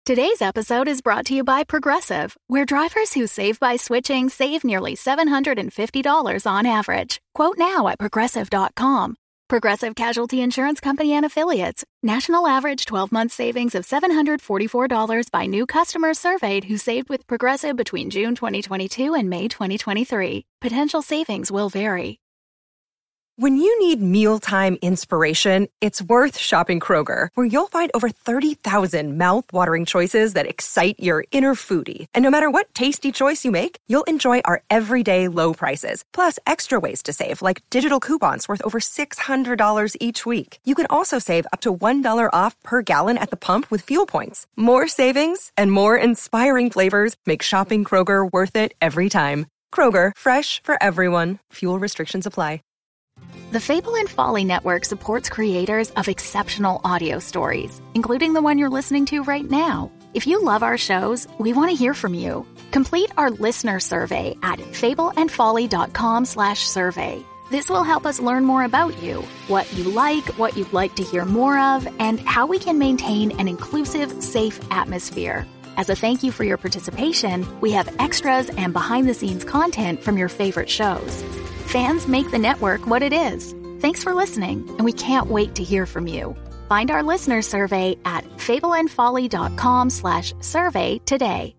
Today's episode is brought to you by Progressive, where drivers who save by switching save nearly $750 on average. Quote now at Progressive.com. Progressive Casualty Insurance Company and Affiliates. National average 12-month savings of $744 by new customers surveyed who saved with Progressive between June 2022 and May 2023. Potential savings will vary. When you need mealtime inspiration, it's worth shopping Kroger, where you'll find over 30,000 mouth-watering choices that excite your inner foodie. And no matter what tasty choice you make, you'll enjoy our everyday low prices, plus extra ways to save, like digital coupons worth over $600 each week. You can also save up to $1 off per gallon at the pump with fuel points. More savings and more inspiring flavors make shopping Kroger worth it every time. Kroger, fresh for everyone. Fuel restrictions apply. The Fable and Folly Network supports creators of exceptional audio stories, including the one you're listening to right now. If you love our shows, we want to hear from you. Complete our listener survey at fableandfolly.com/survey. This will help us learn more about you, what you like, what you'd like to hear more of, and how we can maintain an inclusive, safe atmosphere. As a thank you for your participation, we have extras and behind-the-scenes content from your favorite shows. Fans make the network what it is. Thanks for listening, and we can't wait to hear from you. Find our listener survey at fableandfolly.com/survey today.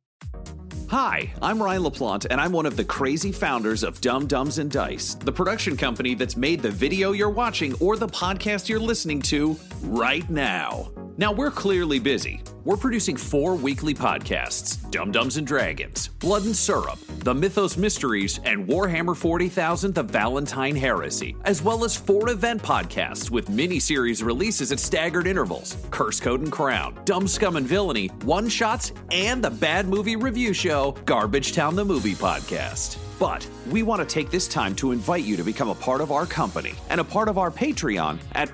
Hi, I'm Ryan LaPlante, and I'm one of the crazy founders of Dumb Dumbs and Dice, the production company that's made the video you're watching or the podcast you're listening to right now. Now, we're clearly busy. We're producing 4 weekly podcasts, Dumb Dumbs and Dragons, Blood and Syrup, The Mythos Mysteries, and Warhammer 40,000 The Valentine Heresy, as well as 4 event podcasts with mini-series releases at staggered intervals, Curse Code and Crown, Dumb Scum and Villainy, One-Shots, and the bad movie review show, Garbage Town the Movie Podcast. But we want to take this time to invite you to become a part of our company and a part of our Patreon at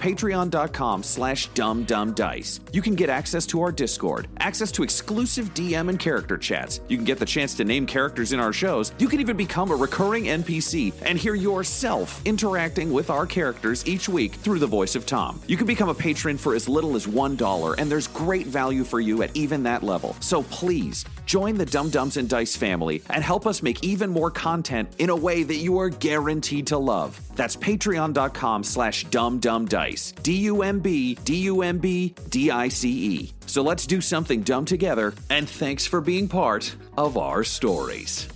patreon.com/dumbdumbdice. You can get access to our Discord, access to exclusive DM and character chats. You can get the chance to name characters in our shows. You can even become a recurring NPC and hear yourself interacting with our characters each week through the voice of Tom. You can become a patron for as little as $1, and there's great value for you at even that level. So please, join the Dumb Dumbs and Dice family and help us make even more content in a way that you are guaranteed to love. That's patreon.com/dumbdumbdice. DUMBDICE. So let's do something dumb together, and thanks for being part of our stories.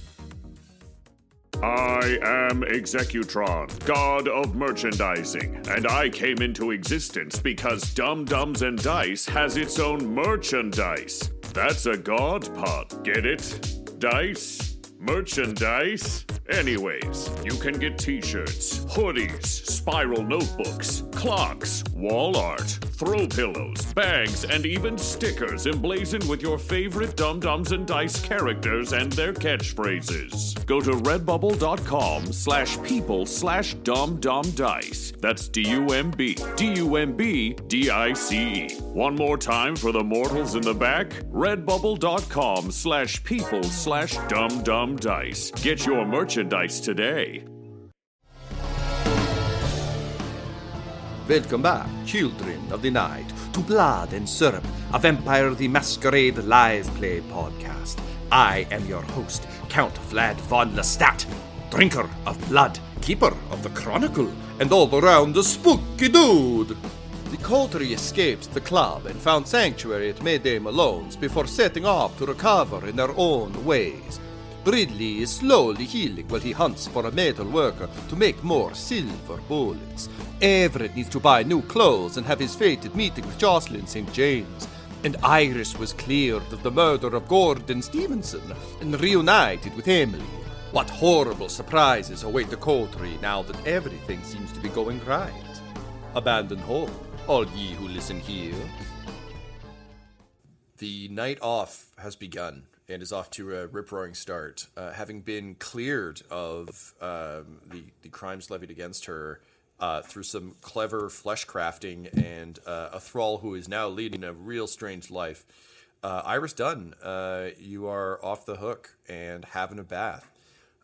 I am Executron, god of merchandising, and I came into existence because Dumb Dumbs and Dice has its own merchandise. That's a god pun. Get it? Dice? Merchandise? Anyways, you can get t-shirts, hoodies, spiral notebooks, clocks, wall art, throw pillows, bags, and even stickers emblazoned with your favorite Dumb Dumbs and Dice characters and their catchphrases. Go to redbubble.com/people/dumbdumbdice. That's DUMBDICE. One more time for the mortals in the back, redbubble.com/people/dumbdumbdice. Get your merchandise today. Welcome back, children of the night, to Blood and Syrup, a Vampire the Masquerade live play podcast. I am your host, Count Vlad von Lestat, drinker of blood, keeper of the chronicle, and all-around a spooky dude. The coterie escaped the club and found sanctuary at Mayday Malone's before setting off to recover in their own ways. Ridley is slowly healing while he hunts for a metal worker to make more silver bullets. Everett needs to buy new clothes and have his fated meeting with Jocelyn St. James. And Iris was cleared of the murder of Gordon Stevenson and reunited with Emily. What horrible surprises await the coterie now that everything seems to be going right. Abandon hope, all ye who listen here. The night off has begun and is off to a rip-roaring start. Having been cleared of the crimes levied against her through some clever flesh crafting and a thrall who is now leading a real strange life, Iris Dunn, you are off the hook and having a bath.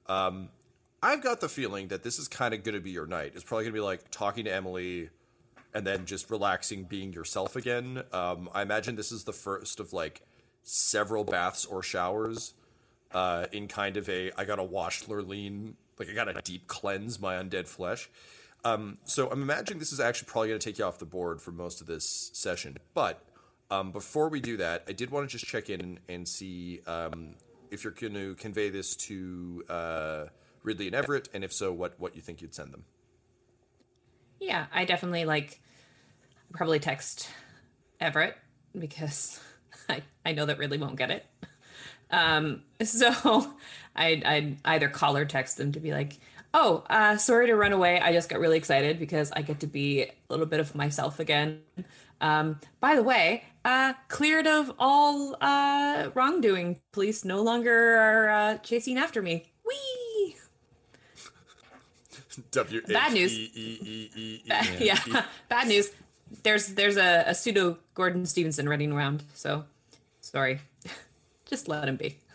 I've got the feeling that this is kind of going to be your night. It's probably going to be like talking to Emily and then just relaxing, being yourself again. I imagine this is the first of like several baths or showers in kind of a I gotta wash Lurleen, like I gotta deep cleanse my undead flesh. So I'm imagining this is actually probably going to take you off the board for most of this session. But before we do that, I did want to just check in and see if you're going to convey this to Ridley and Everett, and if so, what you think you'd send them. Yeah, I definitely probably text Everett because I know that Ridley won't get it. So I'd either call or text them to be like, oh, sorry to run away. I just got really excited because I get to be a little bit of myself again. By the way, cleared of all wrongdoing. Police no longer are chasing after me. Whee! Bad news. Yeah, bad news. There's a pseudo Gordon Stevenson running around. So, sorry. Just let him be.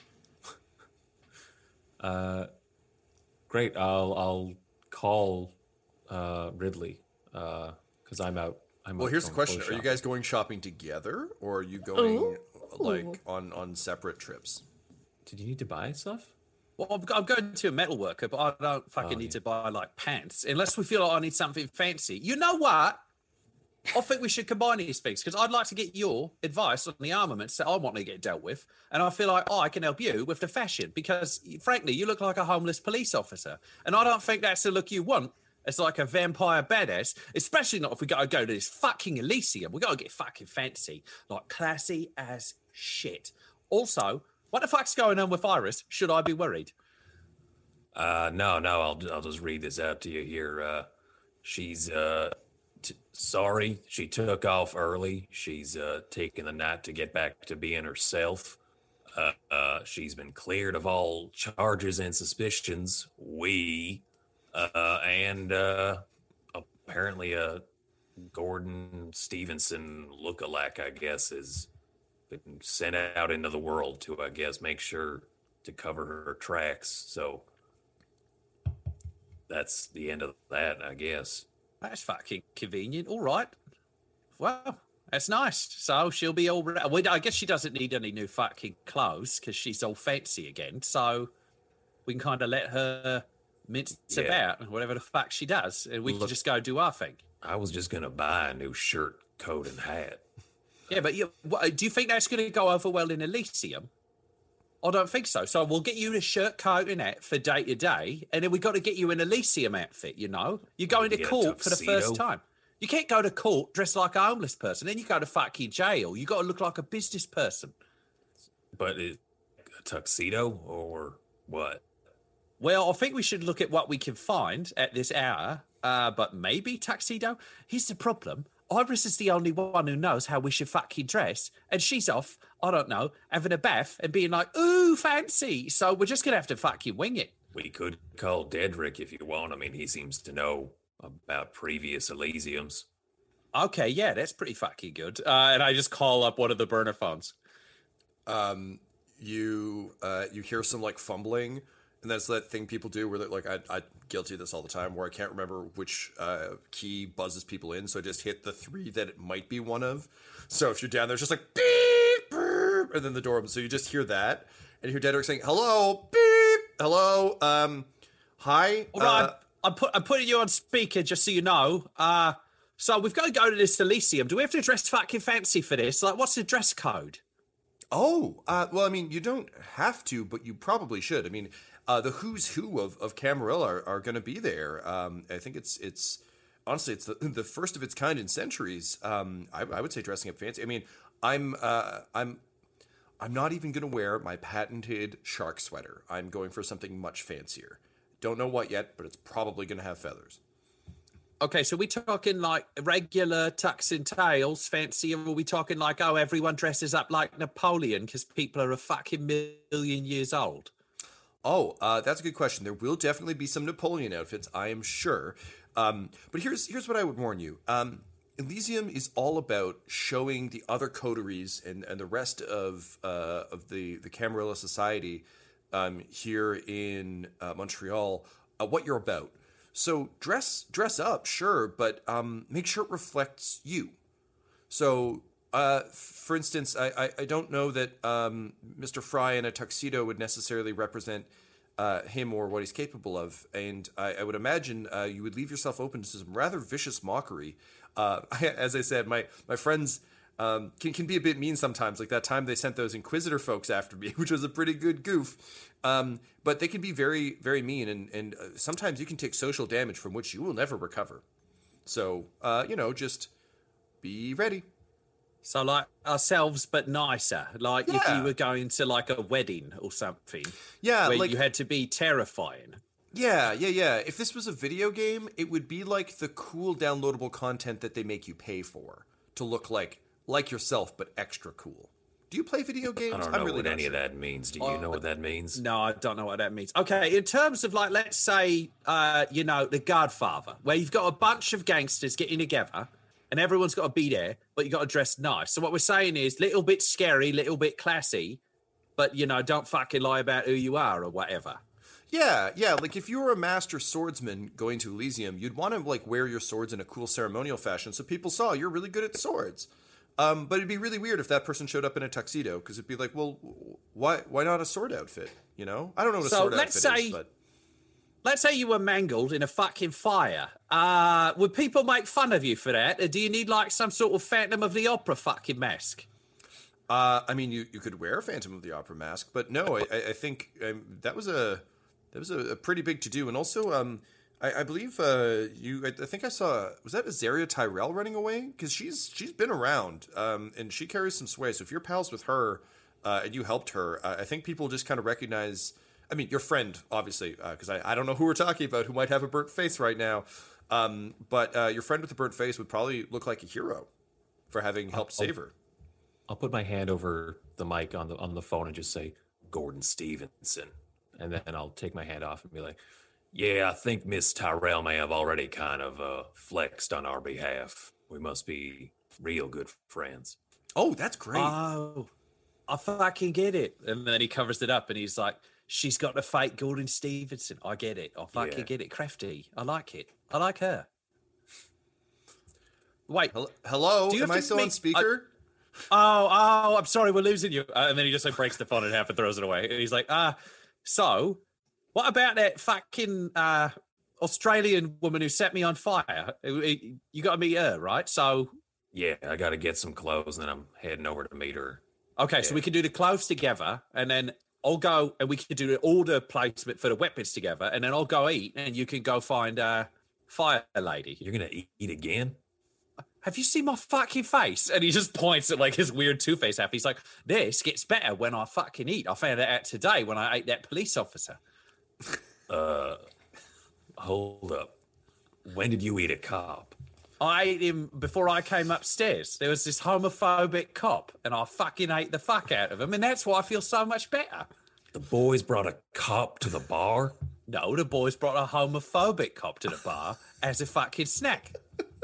Great. I'll call Ridley because I'm out. Well, here's the question: are you guys going shopping together, or are you going on separate trips? Did you need to buy stuff? Well, I'm going to a metalworker, but I don't fucking need to buy like pants unless we feel like I need something fancy. You know what? I think we should combine these things because I'd like to get your advice on the armaments that I want to get dealt with. And I feel like I can help you with the fashion because, frankly, you look like a homeless police officer. And I don't think that's the look you want as like a vampire badass, especially not if we got to go to this fucking Elysium. We got to get fucking fancy, like classy as shit. Also, what the fuck's going on with Iris? Should I be worried? No, I'll just read this out to you here. She's... sorry, she took off early. She's taking the night to get back to being herself. She's been cleared of all charges and suspicions. And apparently a Gordon Stevenson lookalike, I guess, has been sent out into the world to, I guess, make sure to cover her tracks. So that's the end of that, I guess. That's fucking convenient. All right. Well, that's nice. So she'll be all right. Well, I guess she doesn't need any new fucking clothes because she's all fancy again. So we can kind of let her mince about whatever the fuck she does. And we can just go do our thing. I was just going to buy a new shirt, coat, and hat. Yeah, but do you think that's going to go over well in Elysium? I don't think so. So we'll get you a shirt, coat, and hat for day to day, and then we got to get you an Elysium outfit. You know, you're going to court for the first time. You can't go to court dressed like a homeless person. Then you go to fucking jail. You got to look like a business person. But a tuxedo or what? Well, I think we should look at what we can find at this hour. But maybe tuxedo. Here's the problem. Iris is the only one who knows how we should fucking dress. And she's off, I don't know, having a bath and being like, ooh, fancy. So we're just going to have to fucking wing it. We could call Dedrick if you want. I mean, he seems to know about previous Elysiums. Okay, yeah, that's pretty fucking good. And I just call up one of the burner phones. You hear some like fumbling, and that's that thing people do where they're like, I'm guilty of this all the time, where I can't remember which key buzzes people in, so I just hit the 3 that it might be one of. So if you're down there, it's just like beep, beep, and then the door opens. So you just hear that, and you hear Dedrick saying, "Hello, beep, hello, hi." All right, I'm putting you on speaker just so you know. So we've got to go to this Elysium. Do we have to dress fucking fancy for this? Like, what's the dress code? Oh, well, I mean, you don't have to, but you probably should. I mean, the who's who of Camarilla are going to be there. I think it's honestly, it's the first of its kind in centuries. I would say dressing up fancy. I mean, I'm not even going to wear my patented shark sweater. I'm going for something much fancier. Don't know what yet, but it's probably going to have feathers. Okay, so we talking like regular tucks and tails, fancy, or are we talking like, oh, everyone dresses up like Napoleon because people are a fucking million years old? Oh, that's a good question. There will definitely be some Napoleon outfits, I am sure. But here's what I would warn you. Elysium is all about showing the other coteries and the rest of the Camarilla society here in Montreal what you're about. So dress up, sure, but make sure it reflects you. So, for instance, I don't know that Mr. Fry in a tuxedo would necessarily represent him or what he's capable of, and I would imagine you would leave yourself open to some rather vicious mockery. As I said, my friends can be a bit mean sometimes, like that time they sent those Inquisitor folks after me, which was a pretty good goof. But they can be very, very mean, and sometimes you can take social damage from which you will never recover. So, just be ready. So like ourselves, but nicer. Like if you were going to like a wedding or something. Yeah, where like you had to be terrifying. Yeah. If this was a video game, it would be like the cool downloadable content that they make you pay for to look like yourself, but extra cool. Do you play video games? I don't know what any of that means. Do you know what that means? No, I don't know what that means. Okay, in terms of like, let's say, The Godfather, where you've got a bunch of gangsters getting together and everyone's got to be there, but you got to dress nice. So what we're saying is little bit scary, little bit classy, but, don't fucking lie about who you are or whatever. Yeah. Like if you were a master swordsman going to Elysium, you'd want to like wear your swords in a cool ceremonial fashion so people saw you're really good at swords. But it'd be really weird if that person showed up in a tuxedo, because it'd be like, well, why not a sword outfit? I don't know what a sword outfit is, but... Let's say you were mangled in a fucking fire. Would people make fun of you for that? Or do you need like some sort of Phantom of the Opera fucking mask? I mean, you could wear a Phantom of the Opera mask, but no, I think that was a pretty big to do, and also I believe I think I saw, was that Azaria Tyrell running away? Because she's been around, and she carries some sway. So if you're pals with her and you helped her, I think people just kind of recognize. I mean, your friend, obviously, because I don't know who we're talking about, who might have a burnt face right now. But your friend with the burnt face would probably look like a hero for having helped save her. I'll put my hand over the mic on the phone and just say, Gordon Stevenson. And then I'll take my hand off and be like, yeah, I think Miss Tyrell may have already kind of flexed on our behalf. We must be real good friends. Oh, that's great. Oh, I fucking get it. And then he covers it up and he's like, she's got to fight Gordon Stevenson. I get it. I fucking get it. Crafty. I like it. I like her. Wait. Hello? Am I still on speaker? Oh, I'm sorry. We're losing you. And then he just like breaks the phone in half and throws it away. And he's like, so what about that fucking Australian woman who set me on fire? You got to meet her, right? So. Yeah, I got to get some clothes and then I'm heading over to meet her. Okay, so we can do the clothes together and then I'll go and we can do the order placement for the weapons together, and then I'll go eat, and you can go find Fire Lady. You're gonna eat again? Have you seen my fucking face? And he just points at like his weird Two-Face half. He's like, this gets better when I fucking eat. I found that out today when I ate that police officer. Hold up. When did you eat a cop? I ate him before I came upstairs. There was this homophobic cop, and I fucking ate the fuck out of him, and that's why I feel so much better. The boys brought a cop to the bar? No, the boys brought a homophobic cop to the bar as a fucking snack.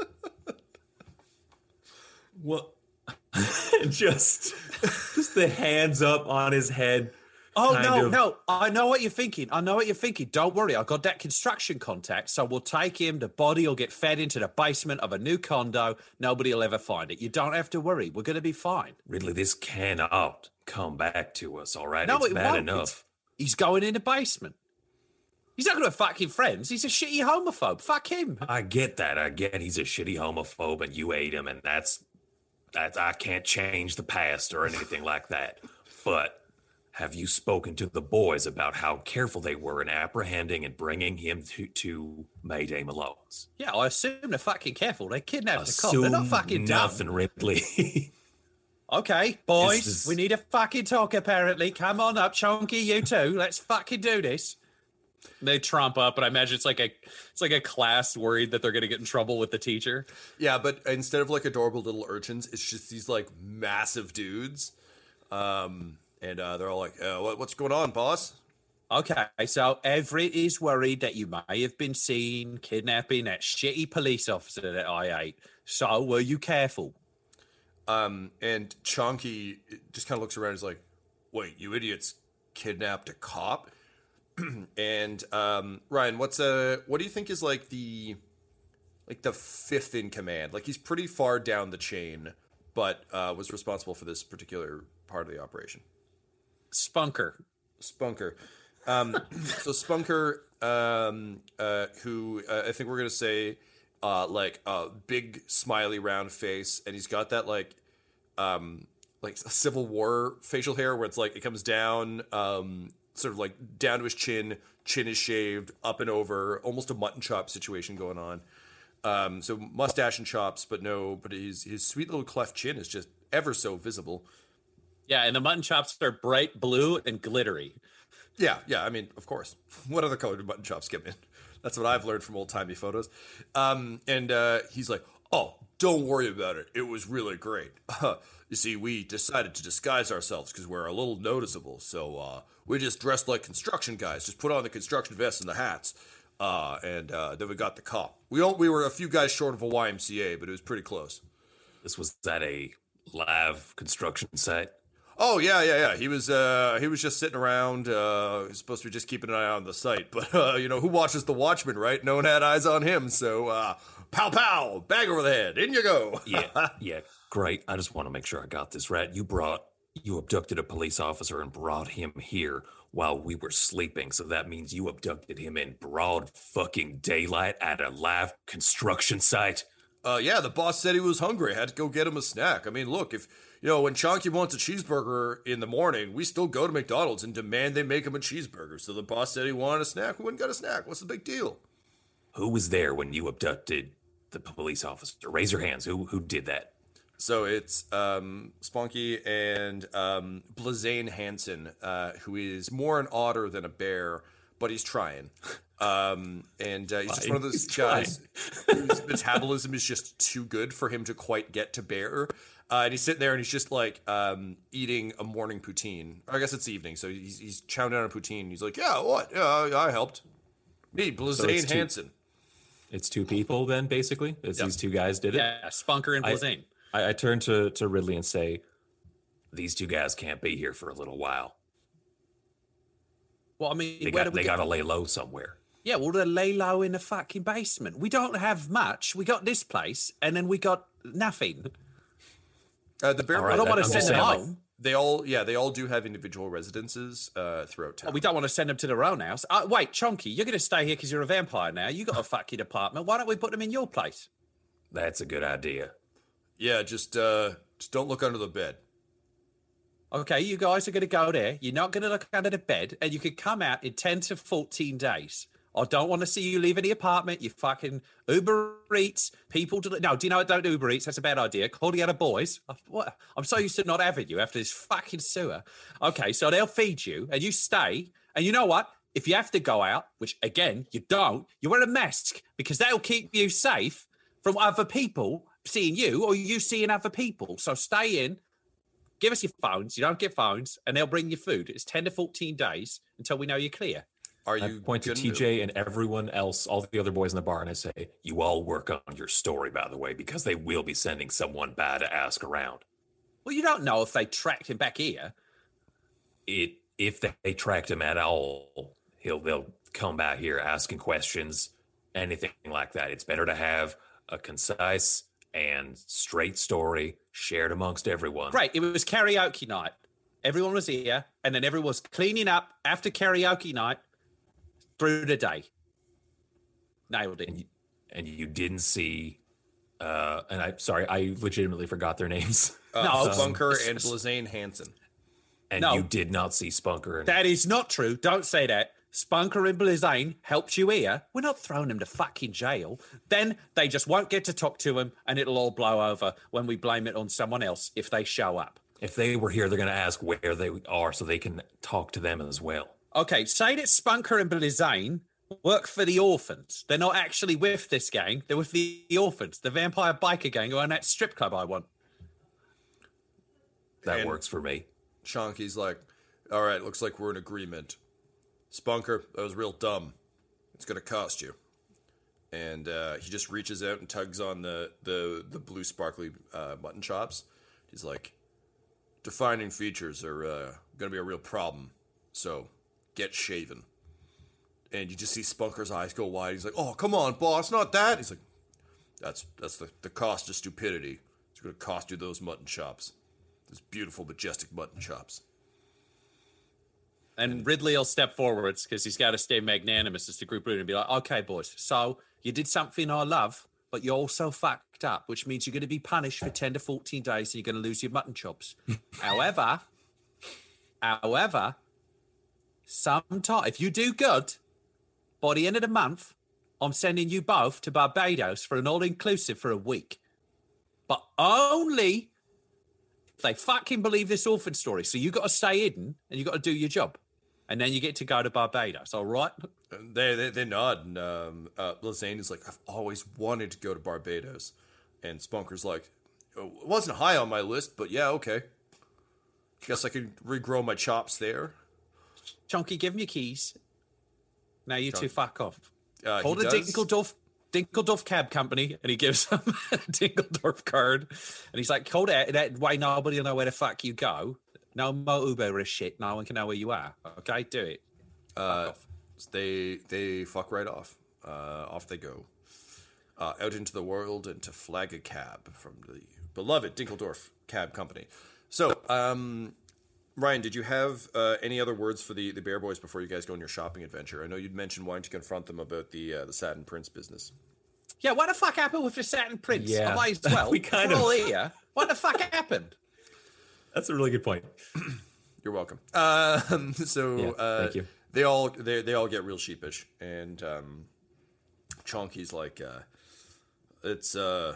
What? just the hands up on his head. Oh, no. I know what you're thinking. Don't worry. I got that construction contact, so we'll take him. The body will get fed into the basement of a new condo. Nobody will ever find it. You don't have to worry. We're going to be fine. Ridley, this cannot come back to us, all right? No, it's it bad won't. enough. He's going in the basement. He's not going to fucking friends. He's a shitty homophobe. Fuck him. I get that. I get he's a shitty homophobe and you ate him, and that's I can't change the past or anything like that. But have you spoken to the boys about how careful they were in apprehending and bringing him to Mayday Malone's? Yeah, I assume they're fucking careful. They kidnapped the cop. They're not fucking nothing, dumb. Ridley. Okay, boys, we need to fucking talk, apparently. Come on up, Chunky, you too. Let's fucking do this. They tromp up, and I imagine it's like a class worried that they're going to get in trouble with the teacher. Yeah, but instead of like adorable little urchins, it's just these like massive dudes. And they're all like, what's going on, boss? Okay, so Everett is worried that you may have been seen kidnapping that shitty police officer that I ate. So were you careful? And Chonky just kind of looks around and is like, wait, you idiots kidnapped a cop? And Ryan, what do you think is like the fifth in command? Like he's pretty far down the chain, but was responsible for this particular part of the operation. Spunker. So Spunker, who I think we're gonna say, like a big smiley round face, and he's got that like a Civil War facial hair where it's like it comes down, sort of like down to his chin is shaved up and over, almost a mutton chop situation going on. So mustache and chops, but his sweet little cleft chin is just ever so visible. Yeah, and the mutton chops are bright blue and glittery. Yeah, I mean, of course. What other color do mutton chops get in? That's what I've learned from old-timey photos. And he's like, oh, don't worry about it. It was really great. You see, we decided to disguise ourselves because we're a little noticeable. So we just dressed like construction guys, just put on the construction vests and the hats. And then we got the cop. We were a few guys short of a YMCA, but it was pretty close. This was at a live construction site. Oh yeah. He was just sitting around. He's supposed to be just keeping an eye on the site, but who watches The Watchmen, right? No one had eyes on him, so pow pow, bag over the head, in you go. Yeah, great. I just want to make sure I got this right. You abducted a police officer and brought him here while we were sleeping, so that means you abducted him in broad fucking daylight at a live construction site. Yeah, the boss said he was hungry. I had to go get him a snack. I mean, look, if when Chonky wants a cheeseburger in the morning, we still go to McDonald's and demand they make him a cheeseburger. So the boss said he wanted a snack. We went and got a snack. What's the big deal? Who was there when you abducted the police officer? Raise your hands. Who did that? So it's Spunky and Blazane Hansen, who is more an otter than a bear, but he's trying. And he's just one of those guys whose metabolism is just too good for him to quite get to bear. And he's sitting there and he's just like eating a morning poutine. Or I guess it's evening, so he's chowing down a poutine. He's like, yeah, what? Yeah, I helped. Me, Blazane Hansen. It's two people then, basically? These two guys did it? Yeah, Spunker and Blazane. I turn to Ridley and say, these two guys can't be here for a little while. Well, I mean, they got to lay low somewhere. Yeah, well, they lay low in the fucking basement. We don't have much. We got this place, and then we got nothing. The bear. I don't want to send them home. They all do have individual residences throughout town. Well, we don't want to send them to their own house. Wait, Chonky, you're going to stay here because you're a vampire now. You got a fucking apartment. Why don't we put them in your place? That's a good idea. Yeah, just don't look under the bed. Okay, you guys are going to go there. You're not going to look under the bed, and you can come out in 10 to 14 days. I don't want to see you leaving the apartment. You fucking Uber Eats. People do. No, do you know what? Don't Uber Eats. That's a bad idea. Call the other boys. What? I'm so used to not having you after this fucking sewer. Okay, so they'll feed you, and you stay. And you know what? If you have to go out, which again you don't, you wear a mask because that'll keep you safe from other people seeing you or you seeing other people. So stay in. Give us your phones. You don't get phones, and they'll bring you food. It's 10 to 14 days until we know you're clear. I point to TJ and everyone else, all the other boys in the bar, and I say, you all work on your story, by the way, because they will be sending someone bad to ask around. Well, you don't know if they tracked him back here. If they tracked him at all, they'll come back here asking questions, anything like that. It's better to have a concise and straight story shared amongst everyone. Right. It was karaoke night. Everyone was here, and then everyone was cleaning up after karaoke night through the day. Nailed it. And you didn't see, and I legitimately forgot their names. Spunker and Blazane Hansen. And you did not see Spunker. That is not true. Don't say that. Spunker and Blazane helped you here. We're not throwing them to fucking jail. Then they just won't get to talk to him, and it'll all blow over when we blame it on someone else if they show up. If they were here, they're going to ask where they are so they can talk to them as well. Okay, say that Spunker and Blazane work for the orphans. They're not actually with this gang. They're with the orphans, the vampire biker gang who own that strip club I want. That works for me. Chonky's like, all right, looks like we're in agreement. Spunker, that was real dumb. It's going to cost you. And he just reaches out and tugs on the blue sparkly mutton chops. He's like, defining features are going to be a real problem. So get shaven. And you just see Spunker's eyes go wide. He's like, "Oh, come on, boss, not that." He's like, That's the cost of stupidity. It's going to cost you those mutton chops. Those beautiful, majestic mutton chops." And Ridley will step forwards because he's got to stay magnanimous as the group leader and be like, "Okay, boys, so you did something I love, but you also fucked up, which means you're going to be punished for 10 to 14 days and you're going to lose your mutton chops. However, sometime, if you do good, by the end of the month, I'm sending you both to Barbados for an all-inclusive for a week. But only if they fucking believe this orphan story. So you got to stay hidden and you got to do your job. And then you get to go to Barbados, all right?" They nod, and Lazane is like, "I've always wanted to go to Barbados." And Spunker's like, "It wasn't high on my list, but yeah, okay. Guess I could regrow my chops there." Chunky, give him your keys. Now you two fuck off. Call the Dinkeldorf Cab Company, and he gives him a Dinkeldorf card. And he's like, "Call that way nobody will know where the fuck you go. No more Uber or shit. No one can know where you are. Okay, do it." They fuck right off. Off they go. Out into the world and to flag a cab from the beloved Dinkeldorf Cab Company. So, Ryan, did you have any other words for the Bear Boys before you guys go on your shopping adventure? I know you'd mentioned wanting to confront them about the Satin Prince business. Yeah, what the fuck happened with the Satin Prince? Yeah. I might as well. We kind of all here. What the fuck happened? That's a really good point. You're welcome. Thank you. They all get real sheepish, and Chonky's like, "It's I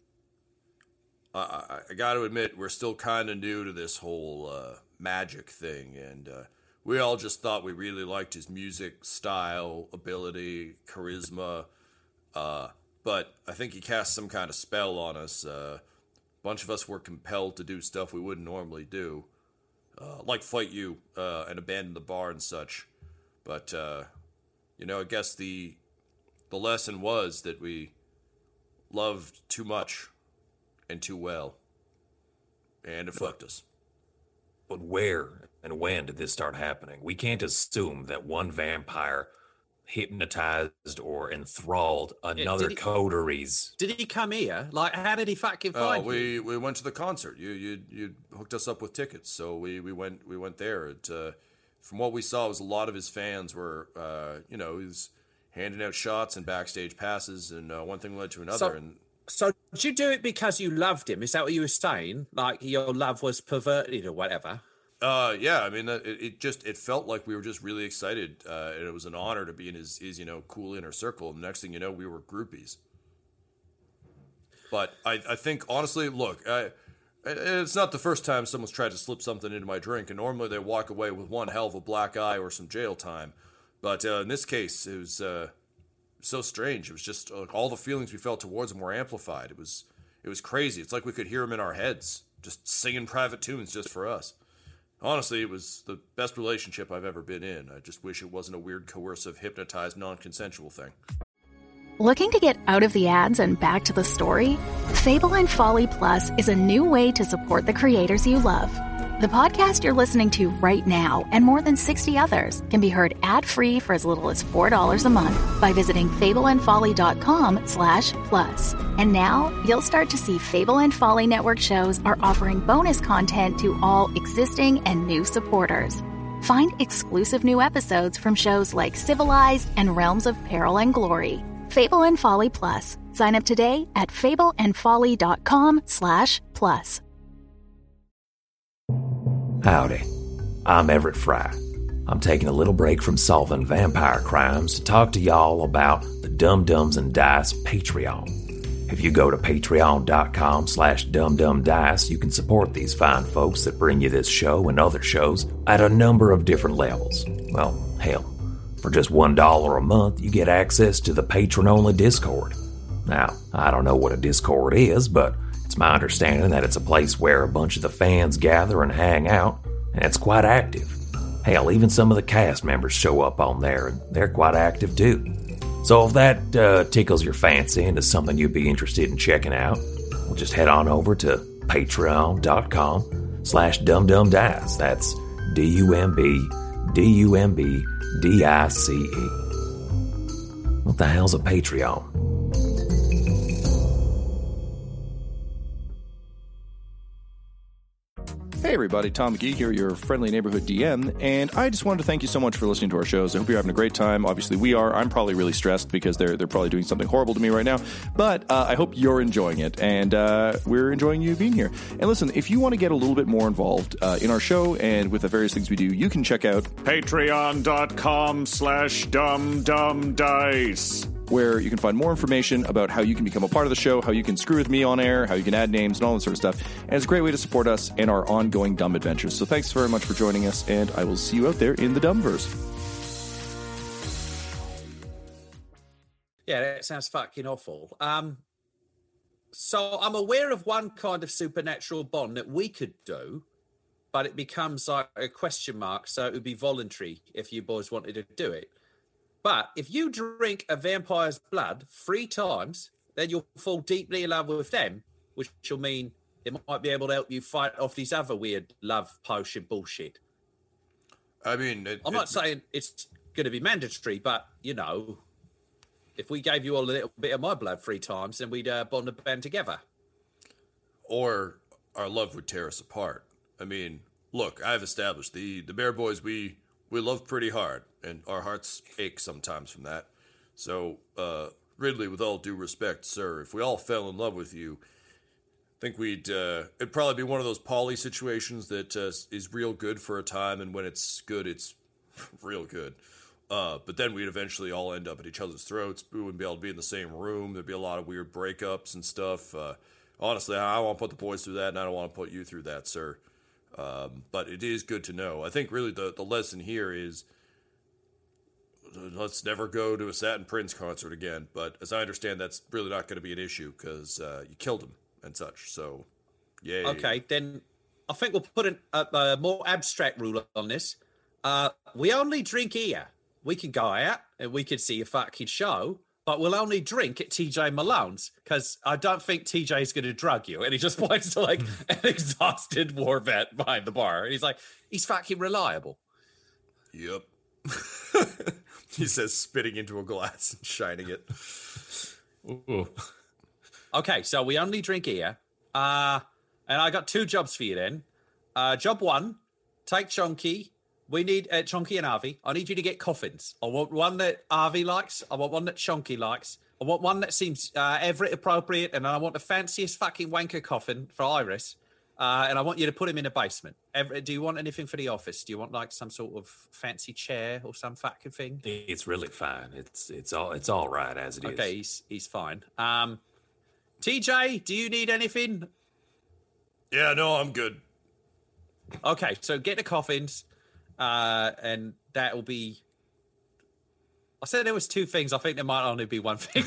got to admit, we're still kind of new to this whole magic thing, and we all just thought we really liked his music style, ability, charisma, but I think he cast some kind of spell on us. A bunch of us were compelled to do stuff we wouldn't normally do, like fight you and abandon the bar and such. But I guess the lesson was that we loved too much and too well, and it fucked us." But where and when did this start happening? We can't assume that one vampire hypnotized or enthralled another coteries. Did he come here? Like, how did he fucking find you? We went to the concert. You hooked us up with tickets, so we went there. From what we saw, it was a lot of his fans were, he was handing out shots and backstage passes, and one thing led to another. So did you do it because you loved him? Is that what you were saying? Like your love was perverted or whatever? Yeah. I mean, it felt like we were just really excited, and it was an honor to be in his cool inner circle. And the next thing you know, we were groupies. But I think honestly, look, it's not the first time someone's tried to slip something into my drink, and normally they walk away with one hell of a black eye or some jail time. But in this case, it was so strange. It was just all the feelings we felt towards him were amplified. It was crazy. It's like we could hear him in our heads, just singing private tunes just for us. Honestly, it was the best relationship I've ever been in. I just wish it wasn't a weird, coercive, hypnotized, non-consensual thing. Looking to get out of the ads and back to the story? Fable and Folly Plus is a new way to support the creators you love. The podcast you're listening to right now and more than 60 others can be heard ad-free for as little as $4 a month by visiting fableandfolly.com/plus. And now you'll start to see Fable and Folly Network shows are offering bonus content to all existing and new supporters. Find exclusive new episodes from shows like Civilized and Realms of Peril and Glory. Fable and Folly Plus. Sign up today at fableandfolly.com/plus. Howdy, I'm Everett Fry. I'm taking a little break from solving vampire crimes to talk to y'all about the Dum Dums and Dice Patreon. If you go to patreon.com/dumdumdice, you can support these fine folks that bring you this show and other shows at a number of different levels. Well, hell, for just $1 a month, you get access to the patron-only Discord. Now, I don't know what a Discord is, but it's my understanding that it's a place where a bunch of the fans gather and hang out, and it's quite active. Hell, even some of the cast members show up on there, and they're quite active too. So if that tickles your fancy and is something you'd be interested in checking out, well, just head on over to patreon.com/dumdumdice. That's DUMBDICE. What the hell's a Patreon? Hey everybody, Tom McGee here, your friendly neighborhood DM, and I just wanted to thank you so much for listening to our shows. I hope you're having a great time. Obviously we are. I'm probably really stressed because they're probably doing something horrible to me right now, but I hope you're enjoying it, and we're enjoying you being here. And listen, if you want to get a little bit more involved in our show and with the various things we do, you can check out Patreon.com/dumdumdice, where you can find more information about how you can become a part of the show, how you can screw with me on air, how you can add names, and all that sort of stuff. And it's a great way to support us and our ongoing dumb adventures. So thanks very much for joining us, and I will see you out there in the Dumbverse. Yeah, that sounds fucking awful. So I'm aware of one kind of supernatural bond that we could do, but it becomes like a question mark, so it would be voluntary if you boys wanted to do it. But if you drink a vampire's blood 3 times, then you'll fall deeply in love with them, which will mean it might be able to help you fight off these other weird love potion bullshit. I mean, I'm not saying it's going to be mandatory, but, you know, if we gave you all a little bit of my blood 3 times, then we'd bond a band together. Or our love would tear us apart. I mean, look, I've established the Bear Boys, we love pretty hard, and our hearts ache sometimes from that. So, Ridley, with all due respect, sir, if we all fell in love with you, I think it'd probably be one of those poly situations that is real good for a time, and when it's good, it's real good. But then we'd eventually all end up at each other's throats. We wouldn't be able to be in the same room. There'd be a lot of weird breakups and stuff. Honestly, I don't want to put the boys through that, and I don't want to put you through that, sir. But it is good to know. I think really the lesson here is let's never go to a Satin Prince concert again. But as I understand, that's really not going to be an issue because you killed him and such. So, yay. Okay, then I think we'll put a more abstract rule on this. We only drink here. We can go out and we can see a fucking show, but we'll only drink at TJ Malone's because I don't think TJ's going to drug you. And he just points to like an exhausted war vet behind the bar. And he's like, he's fucking reliable. Yep. He says, spitting into a glass and shining it. Ooh. Okay, so we only drink here. And I got 2 jobs for you then. Job 1, take Chonky. We need Chonky and Avi. I need you to get coffins. I want one that Avi likes. I want one that Chonky likes. I want one that seems Everett appropriate, and I want the fanciest fucking wanker coffin for Iris. And I want you to put him in a basement. Do you want anything for the office? Do you want like some sort of fancy chair or some fucking thing? It's really fine. It's all right as it is. Okay, he's fine. TJ, do you need anything? Yeah, no, I'm good. Okay, so get the coffins. And that will be. I said there was 2 things. I think there might only be 1 thing.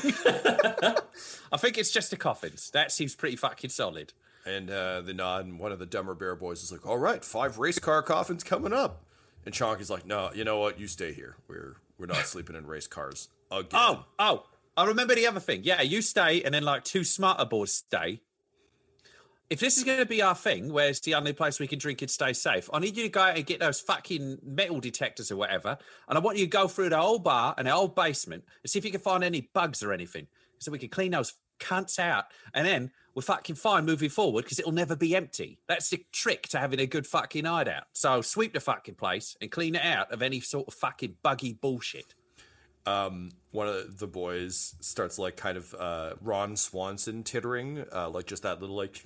I think it's just the coffins. That seems pretty fucking solid. And they nod, and one of the dumber Bear Boys is like, "All right, 5 race car coffins coming up." And Chonky's like, "No, you know what? You stay here. We're not sleeping in race cars again." Oh! I remember the other thing. Yeah, you stay, and then like 2 smarter boys stay. If this is going to be our thing, where it's the only place we can drink and stay safe, I need you to go out and get those fucking metal detectors or whatever, and I want you to go through the whole bar and the whole basement and see if you can find any bugs or anything, so we can clean those cunts out, and then we're fucking fine moving forward because it'll never be empty. That's the trick to having a good fucking hideout. So sweep the fucking place and clean it out of any sort of fucking buggy bullshit. One of the boys starts like kind of Ron Swanson tittering, like just that little like,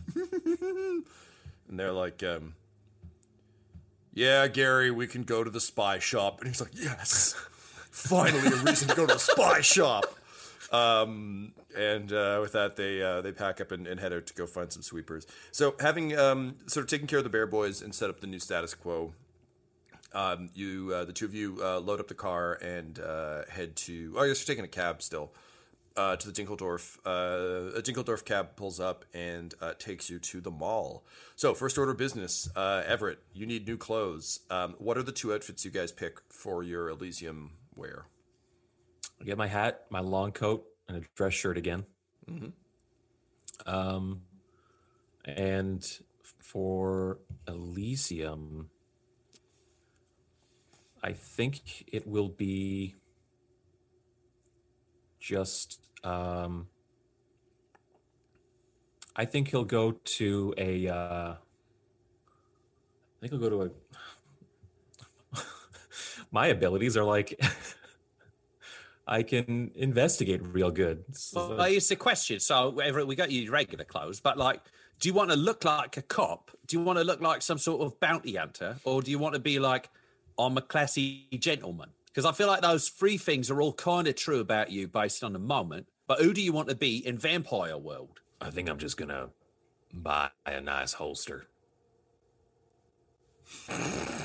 and they're like, "Yeah, Gary, we can go to the spy shop." And he's like, "Yes, finally a reason to go to the spy shop." And with that, they pack up and head out to go find some sweepers. So having sort of taken care of the Bear Boys and set up the new status quo, the 2 of you load up the car and head to. Oh, I guess you're taking a cab still to the Dinkeldorf. A Dinkeldorf cab pulls up and takes you to the mall. So first order of business, Everett, you need new clothes. What are the 2 outfits you guys pick for your Elysium wear? I get my hat, my long coat, and a dress shirt again. Mm-hmm. And for Elysium, I think it will be just I think he'll go to a my abilities are like I can investigate real good. So, Well, it's a question. So we got you regular clothes, but like, do you want to look like a cop? Do you want to look like some sort of bounty hunter? Or do you want to be like, I'm a classy gentleman? Because I feel like those three things are all kind of true about you based on the moment. But who do you want to be in vampire world? I think I'm just gonna buy a nice holster. I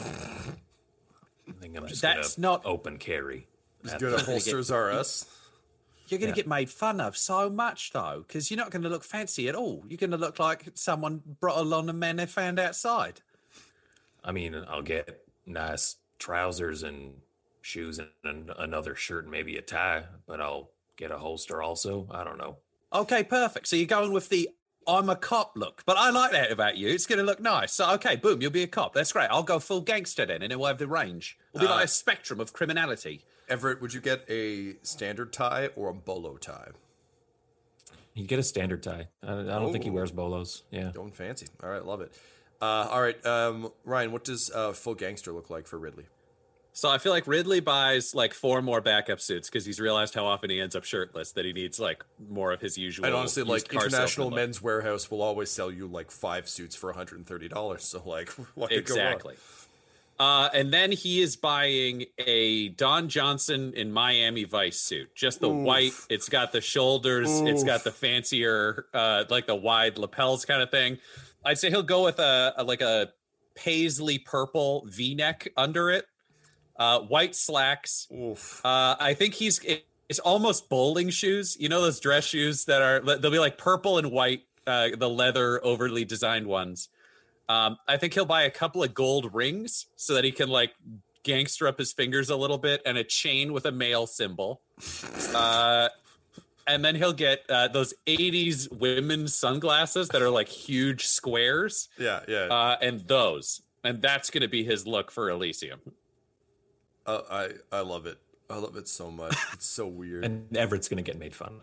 think I'm just gonna open carry. As good at holsters are us. You're going to get made fun of so much, though, because you're not going to look fancy at all. You're going to look like someone brought along the men they found outside. I mean, I'll get nice trousers and shoes and another shirt and maybe a tie, but I'll get a holster also. I don't know. Okay, perfect. So you're going with the I'm a cop look, but I like that about you. It's going to look nice. So, okay, boom, you'll be a cop. That's great. I'll go full gangster then, and it will have the range. It'll be like a spectrum of criminality. Everett, would you get a standard tie or a bolo tie? You get a standard tie. I don't think he wears bolos. Yeah. Going fancy. All right, love it. All right, Ryan, what does full gangster look like for Ridley? So I feel like Ridley buys like 4 more backup suits because he's realized how often he ends up shirtless that he needs like more of his usual. And honestly, like International Men's Warehouse will always sell you like 5 suits for $130. So like, what could go wrong? Exactly. And then he is buying a Don Johnson in Miami Vice suit. Just the white. It's got the shoulders. It's got the fancier, like the wide lapels kind of thing. I'd say he'll go with a paisley purple V-neck under it. White slacks. I think it's almost bowling shoes. You know those dress shoes that they'll be like purple and white, the leather overly designed ones. I think he'll buy a couple of gold rings so that he can like gangster up his fingers a little bit, and a chain with a male symbol. And then he'll get those 80s women's sunglasses that are like huge squares. Yeah. And that's going to be his look for Elysium. I love it. I love it so much. It's so weird. And Everett's going to get made fun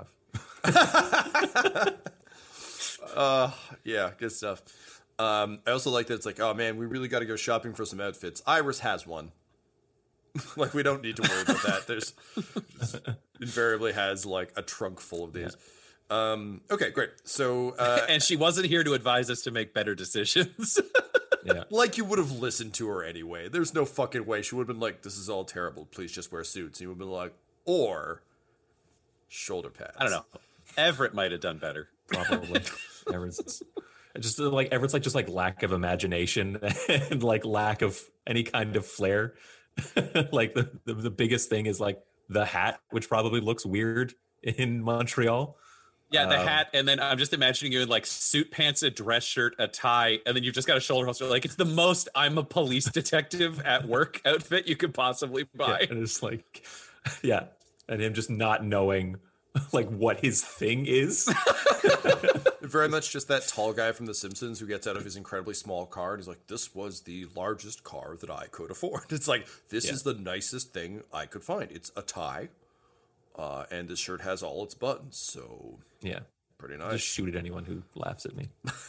of. Yeah, good stuff. I also like that it's like, oh man, we really got to go shopping for some outfits. Iris has one. Like, we don't need to worry about that. There's invariably has like a trunk full of these. Yeah. Okay, great. So, and she wasn't here to advise us to make better decisions. Yeah. Like you would have listened to her anyway. There's no fucking way. She would have been like, this is all terrible. Please just wear suits. And you would have been like, or shoulder pads. I don't know. Everett might have done better. Probably. Everett's just like lack of imagination and like lack of any kind of flair. Like the biggest thing is like the hat, which probably looks weird in Montreal. Yeah, the hat, and then I'm just imagining you in like suit pants, a dress shirt, a tie, and then you've just got a shoulder holster. Like, it's the most I'm a police detective at work outfit you could possibly buy. Yeah, and it's like, yeah, and him just not knowing like what his thing is. Very much just that tall guy from The Simpsons who gets out of his incredibly small car and he's like, this was the largest car that I could afford. It's like, this is the nicest thing I could find. It's a tie. And this shirt has all its buttons, so yeah, pretty nice. Just shoot at anyone who laughs at me.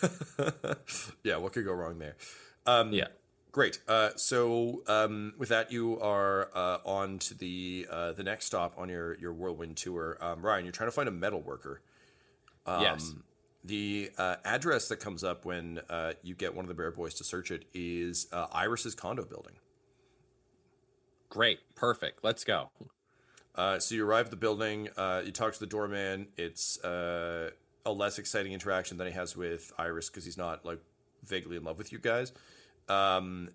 Yeah, what could go wrong there? Yeah, great. So with that, you are on to the next stop on your whirlwind tour. Ryan, you're trying to find a metal worker. Yes. The address that comes up when you get one of the Bear Boys to search it is Iris's condo building. Great, perfect. Let's go. So you arrive at the building, you talk to the doorman. It's a less exciting interaction than he has with Iris because he's not like vaguely in love with you guys. You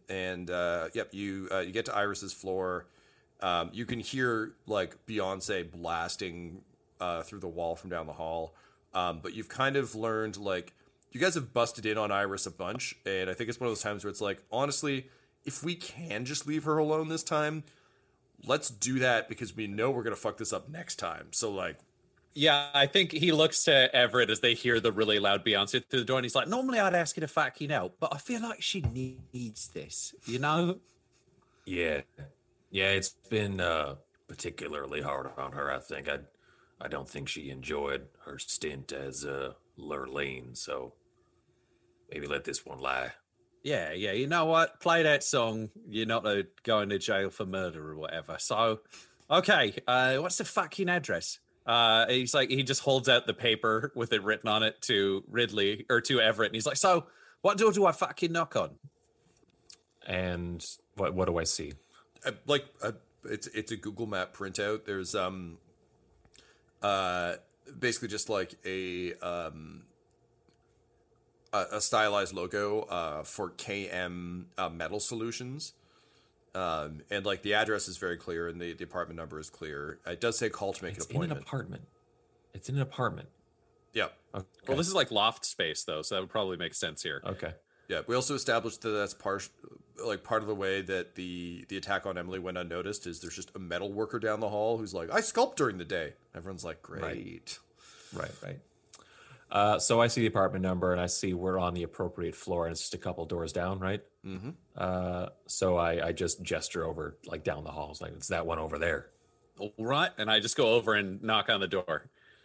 get to Iris's floor. You can hear like Beyonce blasting through the wall from down the hall. But you've kind of learned like you guys have busted in on Iris a bunch, and I think it's one of those times where it's like, honestly, if we can just leave her alone this time, let's do that because we know we're going to fuck this up next time. So, like... Yeah, I think he looks to Everett as they hear the really loud Beyonce through the door, and he's like, normally I'd ask you to fuck you out, but I feel like she needs this, you know? Yeah, it's been particularly hard on her, I think. I don't think she enjoyed her stint as Lurleen, so maybe let this one lie. Yeah, you know what? Play that song. You're not going to jail for murder or whatever. So, okay, what's the fucking address? He's like, he just holds out the paper with it written on it to Ridley or to Everett, and he's like, so what door do I fucking knock on? And what do I see? It's a Google Map printout. There's basically just like a stylized logo for KM Metal Solutions, and like the address is very clear and the apartment number is clear. It does say call to make an appointment. It's in an apartment. Yep. Okay. Well, this is like loft space though, so that would probably make sense here. Okay. Yeah, we also established that that's part of the way that the attack on Emily went unnoticed is there's just a metal worker down the hall who's like, I sculpt during the day. Everyone's like, great. Right. So I see the apartment number and I see we're on the appropriate floor and it's just a couple doors down, right? Mm-hmm. So I just gesture over like down the hall. It's like, it's that one over there. All right. And I just go over and knock on the door.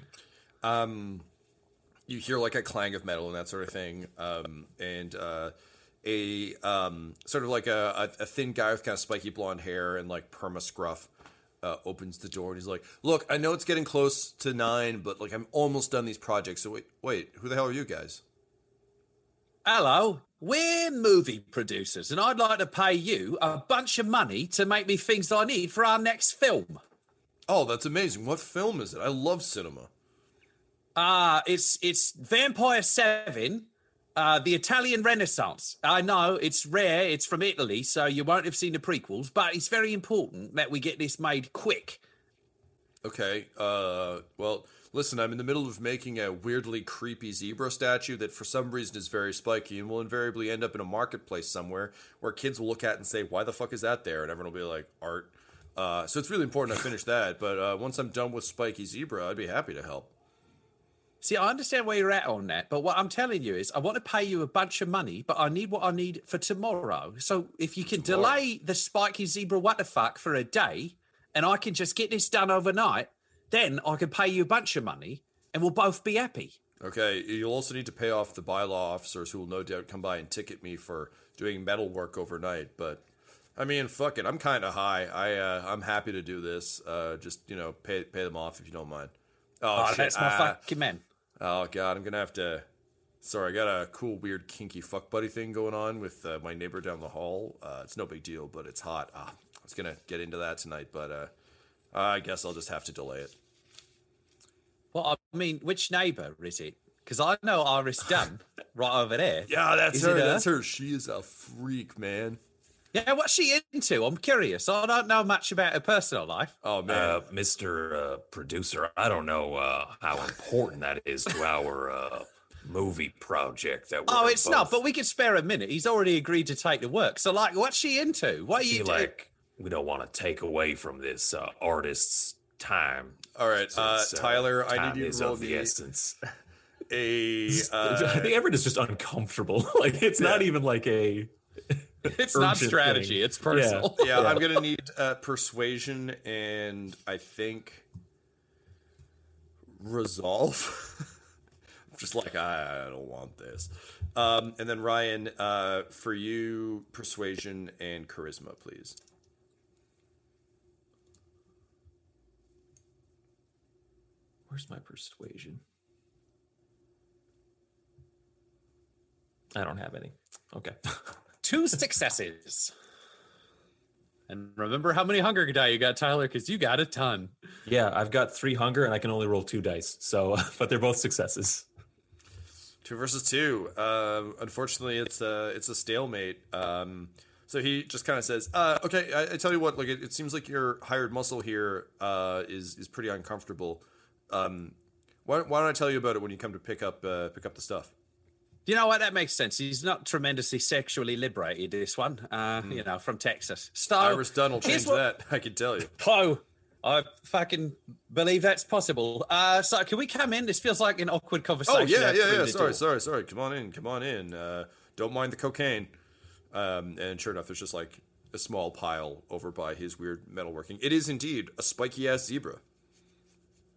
You hear like a clang of metal and that sort of thing, and a sort of like a thin guy with kind of spiky blonde hair and like perma scruff opens the door and he's like, "Look, I know it's getting close to 9, but like I'm almost done these projects. So wait, who the hell are you guys?" Hello, we're movie producers, and I'd like to pay you a bunch of money to make me things I need for our next film. Oh, that's amazing! What film is it? I love cinema. It's Vampire 7, the Italian Renaissance. I know it's rare, it's from Italy, so you won't have seen the prequels, but it's very important that we get this made quick. Okay, well, listen, I'm in the middle of making a weirdly creepy zebra statue that for some reason is very spiky and will invariably end up in a marketplace somewhere where kids will look at it and say, why the fuck is that there? And everyone will be like, art. So it's really important I finish that, but once I'm done with spiky zebra, I'd be happy to help. See, I understand where you're at on that, but what I'm telling you is I want to pay you a bunch of money, but I need what I need for tomorrow. So if you can delay the spiky zebra what the fuck for a day, and I can just get this done overnight, then I can pay you a bunch of money, and we'll both be happy. Okay, you'll also need to pay off the bylaw officers who will no doubt come by and ticket me for doing metal work overnight, but... I mean, fuck it, I'm kind of high. I'm happy to do this. Just, pay them off if you don't mind. Oh, shit. That's my fucking man. Oh, God, I'm going to have to... Sorry, I got a cool, weird, kinky fuck buddy thing going on with my neighbor down the hall. It's no big deal, but it's hot. I was going to get into that tonight, but I guess I'll just have to delay it. Well, I mean, which neighbor is it? Because I know Iris Dunn right over there. Yeah, that's her. That's her. She is a freak, man. Yeah, what's she into? I'm curious. I don't know much about her personal life. Oh, man. Mr. Producer, I don't know how important that is to our movie project. It's not, but we could spare a minute. He's already agreed to take the work. So, like, what's she into? What are you doing? Like, we don't want to take away from this artist's time. All right, Tyler, I need you to roll the essence. I think Everett is just uncomfortable. Like, it's not even like a... It's not strategy. Thing. It's personal. Yeah, I'm going to need persuasion and I think resolve. I'm just like, I don't want this. And then Ryan, for you, persuasion and charisma, please. Where's my persuasion? I don't have any. Okay. 2 successes. And remember how many hunger die you got, Tyler, because you got a ton. Yeah, I've got 3 hunger and I can only roll 2 dice. So, but they're both successes. 2 versus 2. Unfortunately, it's a stalemate. So he just kind of says, "Okay, I tell you what. Like, it seems like your hired muscle here is pretty uncomfortable. Why don't I tell you about it when you come to pick up the stuff?" You know what? That makes sense. He's not tremendously sexually liberated, this one, from Texas. So, Iris Dunn will change that, I can tell you. Oh, I fucking believe that's possible. So can we come in? This feels like an awkward conversation. Oh, yeah. Sorry. Come on in. Don't mind the cocaine. And sure enough, there's just like a small pile over by his weird metalworking. It is indeed a spiky-ass zebra.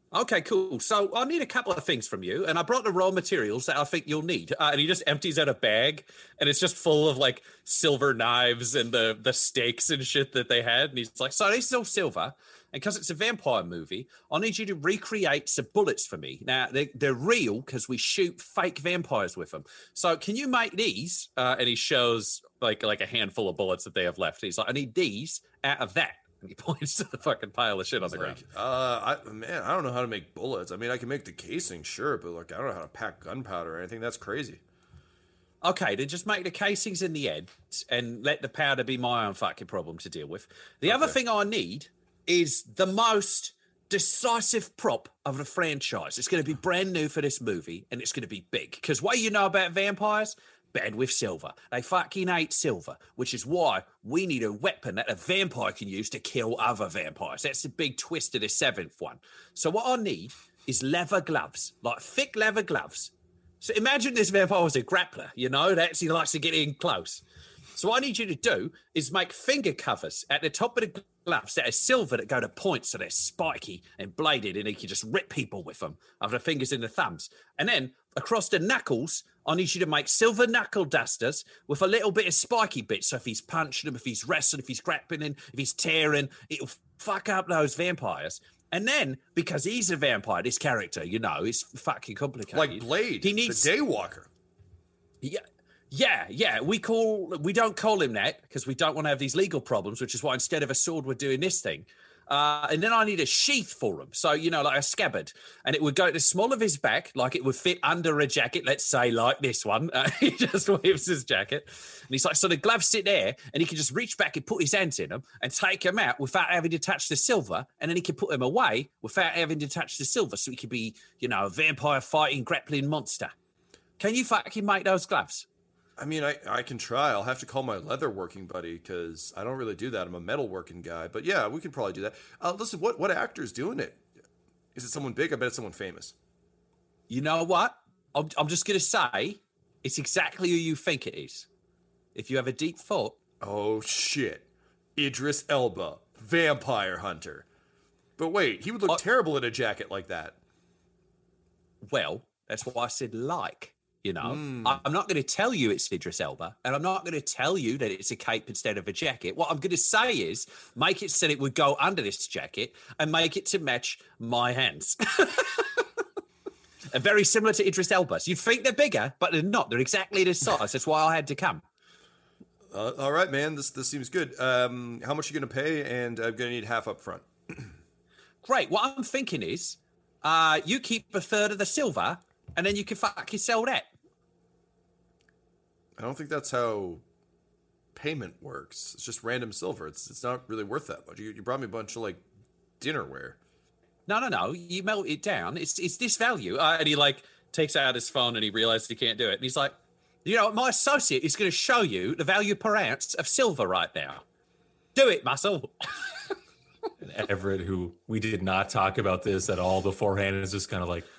Okay, cool. So I need a couple of things from you, and I brought the raw materials that I think you'll need. And he just empties out a bag, and it's just full of like silver knives and the stakes and shit that they had. And he's like, "So this is all silver, and because it's a vampire movie, I need you to recreate some bullets for me. Now they're real because we shoot fake vampires with them. So can you make these?" And he shows like a handful of bullets that they have left. He's like, "I need these out of that." And he points to the fucking pile of shit on the ground. I don't know how to make bullets. I mean, I can make the casing, sure, but like, I don't know how to pack gunpowder or anything. That's crazy. Okay, then just make the casings in the end and let the powder be my own fucking problem to deal with. The other thing I need is the most decisive prop of the franchise. It's going to be brand new for this movie, and it's going to be big. Because what you know about vampires? Bad with silver. They fucking hate silver, which is why we need a weapon that a vampire can use to kill other vampires. That's the big twist of the seventh one. So what I need is leather gloves, like thick leather gloves. So imagine this vampire was a grappler, you know, that he likes to get in close. So what I need you to do is make finger covers at the top of the gloves that are silver that go to points, so they're spiky and bladed, and he can just rip people with them over the fingers and the thumbs. And then across the knuckles, I need you to make silver knuckle dusters with a little bit of spiky bits. So if he's punching them, if he's wrestling, if he's grappling, if he's tearing, it'll fuck up those vampires. And then, because he's a vampire, this character, you know, it's fucking complicated. Like Blade, he needs the Daywalker. Yeah. We don't call him that because we don't want to have these legal problems, which is why instead of a sword, we're doing this thing. And then I need a sheath for him. So, you know, like a scabbard. And it would go to the small of his back, like it would fit under a jacket, let's say like this one. He just waves his jacket. And he's like, so the gloves sit there, and he can just reach back and put his hands in them and take them out without having to touch the silver. And then he can put them away without having to touch the silver. So he could be, you know, a vampire fighting, grappling monster. Can you fucking make those gloves? I mean, I can try. I'll have to call my leather working buddy because I don't really do that. I'm a metal working guy. But yeah, we could probably do that. Listen, what actor's doing it? Is it someone big? I bet it's someone famous. You know what? I'm just going to say it's exactly who you think it is. If you have a deep thought. Oh, shit. Idris Elba, vampire hunter. But wait, he would look terrible in a jacket like that. Well, that's what I said like. You know, I'm not going to tell you it's Idris Elba, and I'm not going to tell you that it's a cape instead of a jacket. What I'm going to say is make it so it would go under this jacket and make it to match my hands. And very similar to Idris Elba's. You'd think they're bigger, but they're not. They're exactly this size. That's why I had to come. All right, man. This seems good. How much are you going to pay? And I'm going to need half up front. Great. What I'm thinking is you keep a third of the silver, and then you can fucking sell that. I don't think that's how payment works. It's just random silver. It's not really worth that much. You brought me a bunch of like dinnerware. No. You melt it down. It's this value. And he like takes out his phone and he realizes he can't do it. And he's like, you know, my associate is going to show you the value per ounce of silver right now. Do it, muscle. And Everett, who we did not talk about this at all beforehand, is just kind of like,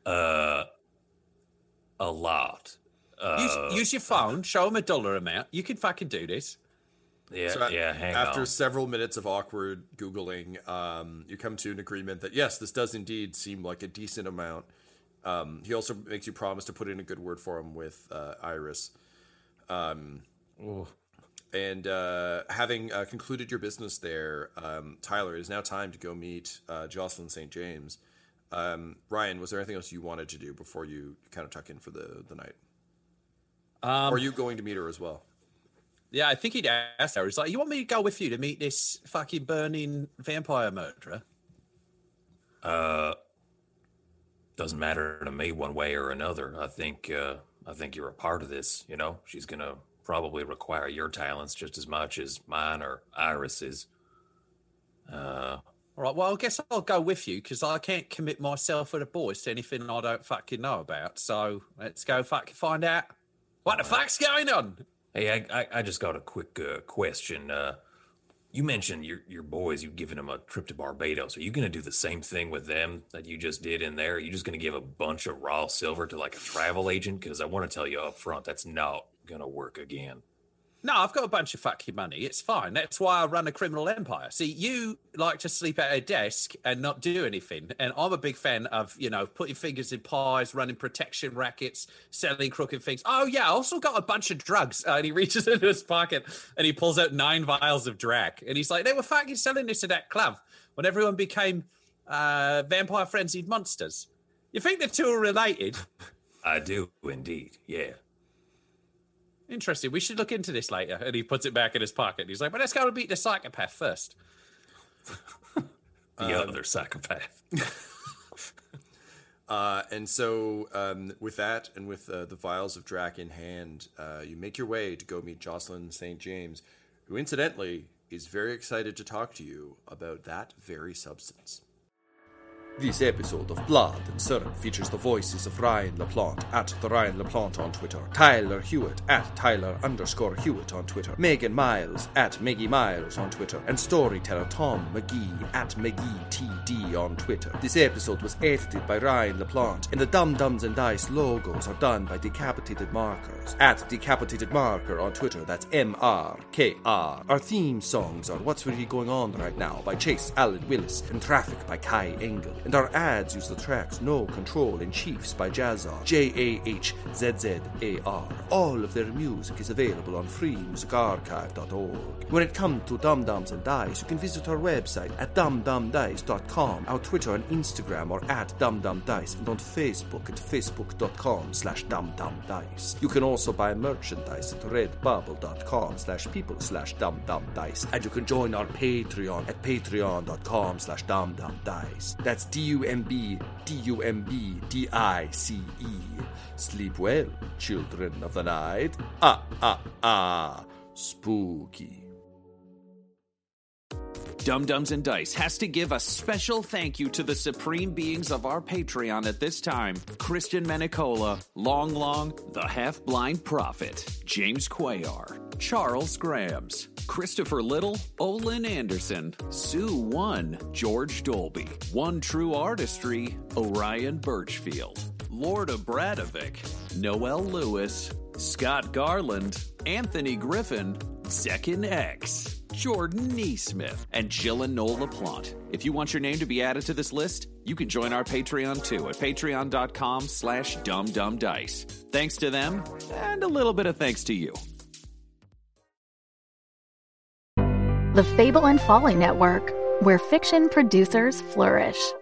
a lot. Use your phone, show him a dollar amount. You can fucking do this. Hang on. After several minutes of awkward Googling, you come to an agreement that, yes, this does indeed seem like a decent amount. He also makes you promise to put in a good word for him with Iris. And having concluded your business there, Tyler, it is now time to go meet Jocelyn St. James. Ryan, was there anything else you wanted to do before you kind of tuck in for the night? Or are you going to meet her as well? Yeah, I think he'd asked her. He's like, you want me to go with you to meet this fucking burning vampire murderer? Doesn't matter to me one way or another. I think you're a part of this, you know? She's going to probably require your talents just as much as mine or Iris's. All right, well, I guess I'll go with you because I can't commit myself with the boys to anything I don't fucking know about. So let's go fucking find out what the fuck's going on. Hey, I just got a quick question. You mentioned your boys, you've given them a trip to Barbados. Are you going to do the same thing with them that you just did in there? Are you just going to give a bunch of raw silver to like a travel agent? Because I want to tell you up front, that's not going to work again. No, I've got a bunch of fucking money. It's fine. That's why I run a criminal empire. See, you like to sleep at a desk and not do anything. And I'm a big fan of, putting fingers in pies, running protection rackets, selling crooked things. Oh, yeah, I also got a bunch of drugs. And he reaches into his pocket and he pulls out 9 vials of Drac. And he's like, they were fucking selling this at that club when everyone became vampire frenzied monsters. You think the two are related? I do indeed, yeah. Interesting. We should look into this later. And he puts it back in his pocket. He's like, but let's go and beat the psychopath first. The other psychopath. And so with that and with the vials of Drac in hand, you make your way to go meet Jocelyn St. James, who incidentally is very excited to talk to you about that very substance. This episode of Blood and Syrup features the voices of Ryan LaPlante at the Ryan LaPlante on Twitter, Tyler Hewitt at Tyler_Hewitt on Twitter, Megan Miles at Meggie Miles on Twitter, and storyteller Tom McGee at McGeeTD on Twitter. This episode was edited by Ryan LaPlante, and the Dum Dums and Dice logos are done by Decapitated Markers at Decapitated Marker on Twitter. That's MRKR. Our theme songs are What's Really Going On Right Now by Chase Allen Willis and Traffic by Kai Engel. And our ads use the tracks No Control and Chiefs by Jazzar, JAHZZAR. All of their music is available on freemusicarchive.org. When it comes to Dum Dums and Dice, you can visit our website at dumdumdice.com, our Twitter and Instagram are at dumdumdice, and on Facebook at facebook.com/dumdumdice. You can also buy merchandise at redbubble.com/people/dumdumdice, and you can join our Patreon at patreon.com/dumdumdice. That's DUMBDICE. Sleep well, children of the night. Spooky. Dum Dums and Dice has to give a special thank you to the supreme beings of our Patreon at this time. Christian Menicola, Long, the Half-Blind Prophet, James Cuellar, Charles Grams, Christopher Little, Olin Anderson, Sue One, George Dolby, One True Artistry, Orion Birchfield, Lord Abradovic, Noel Lewis, Scott Garland, Anthony Griffin, Zekin X, Jordan Neesmith, and Jill and Noel LaPlante. If you want your name to be added to this list, you can join our Patreon too at patreon.com/dumdumdice. Thanks to them, and a little bit of thanks to you. The Fable and Folly Network, where fiction producers flourish.